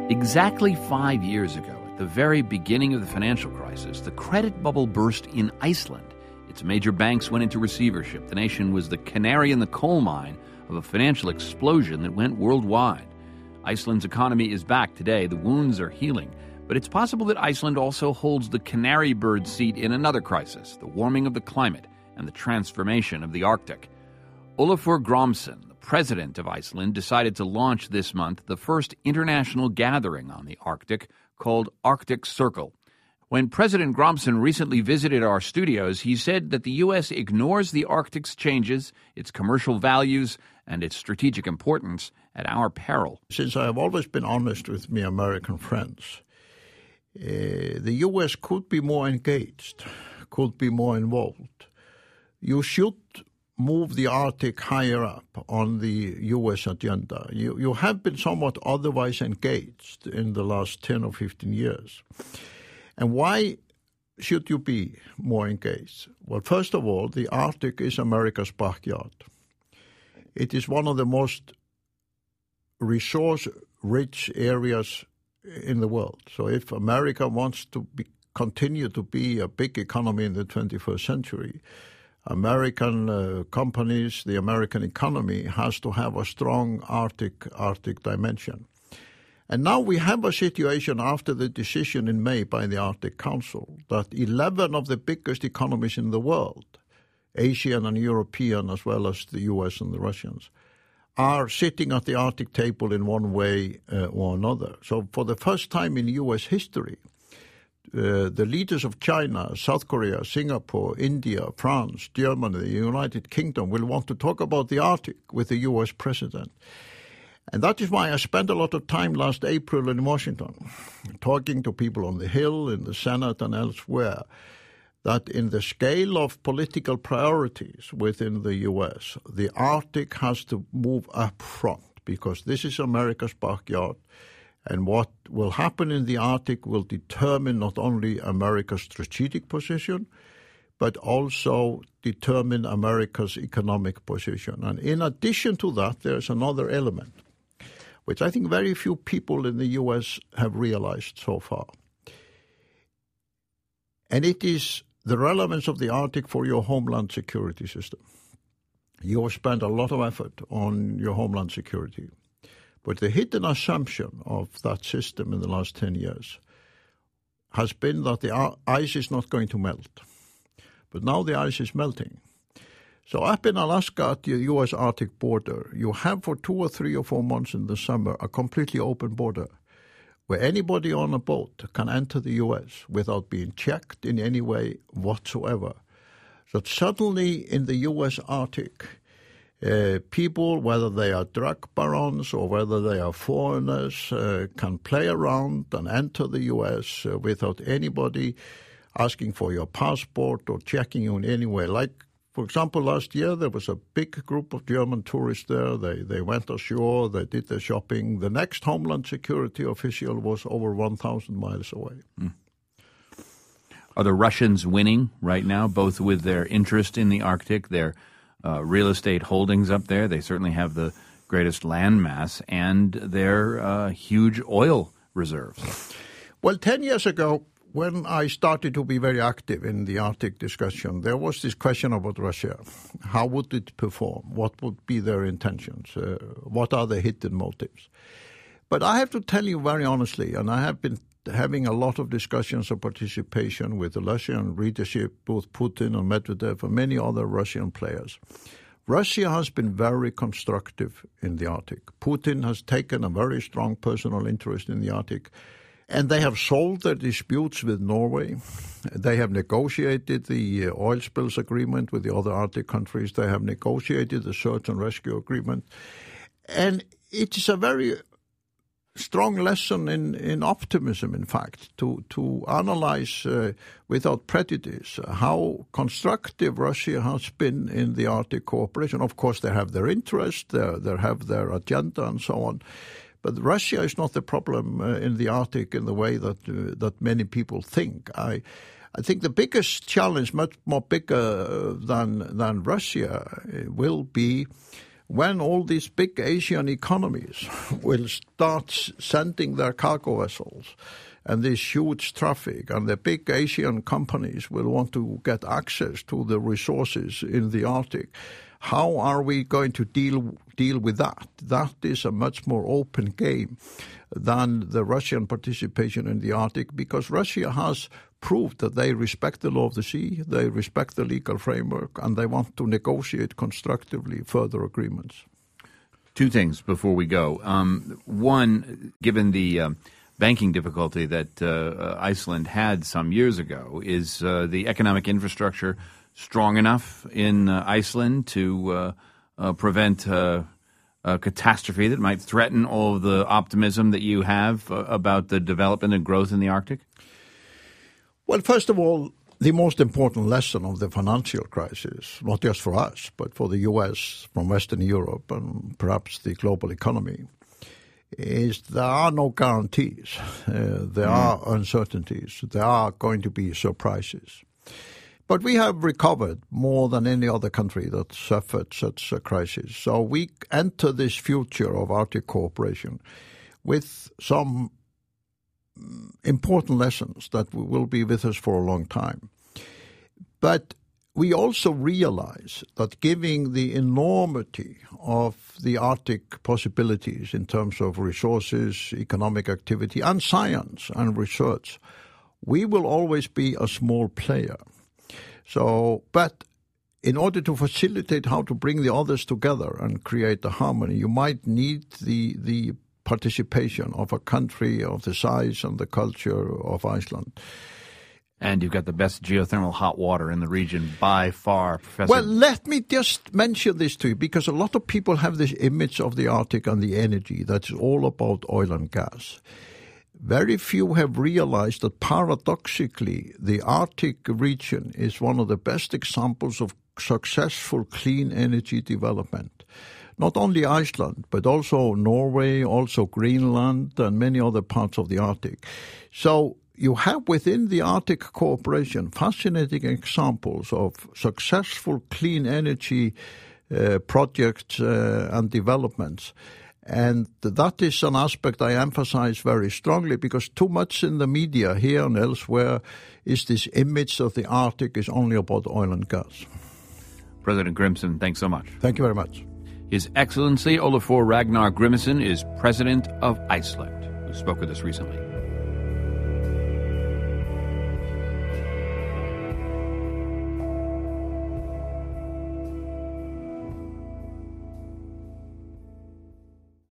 Exactly 5 years ago, at the very beginning of the financial crisis, the credit bubble burst in Iceland. Its major banks went into receivership. The nation was the canary in the coal mine of a financial explosion that went worldwide. Iceland's economy is back today. The wounds are healing. But it's possible that Iceland also holds the canary bird seat in another crisis, the warming of the climate and the transformation of the Arctic. Olafur Gramsson, the president of Iceland, decided to launch this month the first international gathering on the Arctic called Arctic Circle. When President Gramsson recently visited our studios, he said that the U.S. ignores the Arctic's changes, its commercial values, and its strategic importance at our peril. Since I have always been honest with my American friends, the U.S. could be more engaged, could be more involved. You should move the Arctic higher up on the U.S. agenda. You have been somewhat otherwise engaged in the last 10 or 15 years. And why should you be more engaged? Well, first of all, the Arctic is America's backyard. It is one of the most resource-rich areas in the world. So if America wants to continue to be a big economy in the 21st century, American companies, the American economy has to have a strong Arctic dimension. And now we have a situation after the decision in May by the Arctic Council that 11 of the biggest economies in the world, Asian and European as well as the US and the Russians, are sitting at the Arctic table in one way or another. So for the first time in US history, the leaders of China, South Korea, Singapore, India, France, Germany, the United Kingdom will want to talk about the Arctic with the US president. And that is why I spent a lot of time last April in Washington, talking to people on the Hill, in the Senate and elsewhere, that in the scale of political priorities within the U.S., the Arctic has to move up front because this is America's backyard. And what will happen in the Arctic will determine not only America's strategic position, but also determine America's economic position. And in addition to that, there's another element, which I think very few people in the U.S. have realized so far. And it is the relevance of the Arctic for your homeland security system. You have spent a lot of effort on your homeland security. But the hidden assumption of that system in the last 10 years has been that the ice is not going to melt. But now the ice is melting. So up in Alaska at the U.S. Arctic border, you have for 2 or 3 or 4 months in the summer a completely open border where anybody on a boat can enter the U.S. without being checked in any way whatsoever. So suddenly in the U.S. Arctic, people, whether they are drug barons or whether they are foreigners, can play around and enter the U.S. Without anybody asking for your passport or checking you in any way. Like, for example, last year there was a big group of German tourists there. They went ashore, they did their shopping. The next Homeland Security official was over 1,000 miles away. Mm. Are the Russians winning right now, both with their interest in the Arctic, their real estate holdings up there? They certainly have the greatest land mass, and their huge oil reserves. Well, 10 years ago, when I started to be very active in the Arctic discussion, there was this question about Russia. How would it perform? What would be their intentions? What are the hidden motives? But I have to tell you very honestly, and I have been having a lot of discussions and participation with the Russian leadership, both Putin and Medvedev and many other Russian players. Russia has been very constructive in the Arctic. Putin has taken a very strong personal interest in the Arctic. And they have solved their disputes with Norway. They have negotiated the oil spills agreement with the other Arctic countries. They have negotiated the search and rescue agreement. And it is a very strong lesson in optimism, in fact, to analyze without prejudice how constructive Russia has been in the Arctic cooperation. Of course, they have their interest, they have their agenda and so on. But Russia is not the problem in the Arctic in the way that many people think. I think the biggest challenge, much more bigger than Russia, will be when all these big Asian economies will start sending their cargo vessels and this huge traffic, and the big Asian companies will want to get access to the resources in the Arctic, how are we going to deal with that? That is a much more open game than the Russian participation in the Arctic, because Russia has proved that they respect the law of the sea, they respect the legal framework, and they want to negotiate constructively further agreements. Two things before we go. One, given the banking difficulty that Iceland had some years ago, is the economic infrastructure strong enough in Iceland to prevent a catastrophe that might threaten all of the optimism that you have about the development and growth in the Arctic? Well, first of all, the most important lesson of the financial crisis, not just for us, but for the U.S., from Western Europe, and perhaps the global economy, is there are no guarantees. There are uncertainties. There are going to be surprises. But we have recovered more than any other country that suffered such a crisis. So we enter this future of Arctic cooperation with some important lessons that will be with us for a long time. But we also realize that given the enormity of the Arctic possibilities in terms of resources, economic activity, and science and research, we will always be a small player. So, but in order to facilitate how to bring the others together and create a harmony, you might need the participation of a country of the size and the culture of Iceland. And you've got the best geothermal hot water in the region by far, Professor. Well, let me just mention this to you, because a lot of people have this image of the Arctic and the energy that's all about oil and gas. Very few have realized that paradoxically, the Arctic region is one of the best examples of successful clean energy development. Not only Iceland, but also Norway, also Greenland, and many other parts of the Arctic. So you have within the Arctic cooperation fascinating examples of successful clean energy projects and developments. And that is an aspect I emphasize very strongly, because too much in the media here and elsewhere is this image of the Arctic is only about oil and gas. President Grimsson, thanks so much. Thank you very much. His Excellency Olafur Ragnar Grimsson is President of Iceland, who spoke with us recently.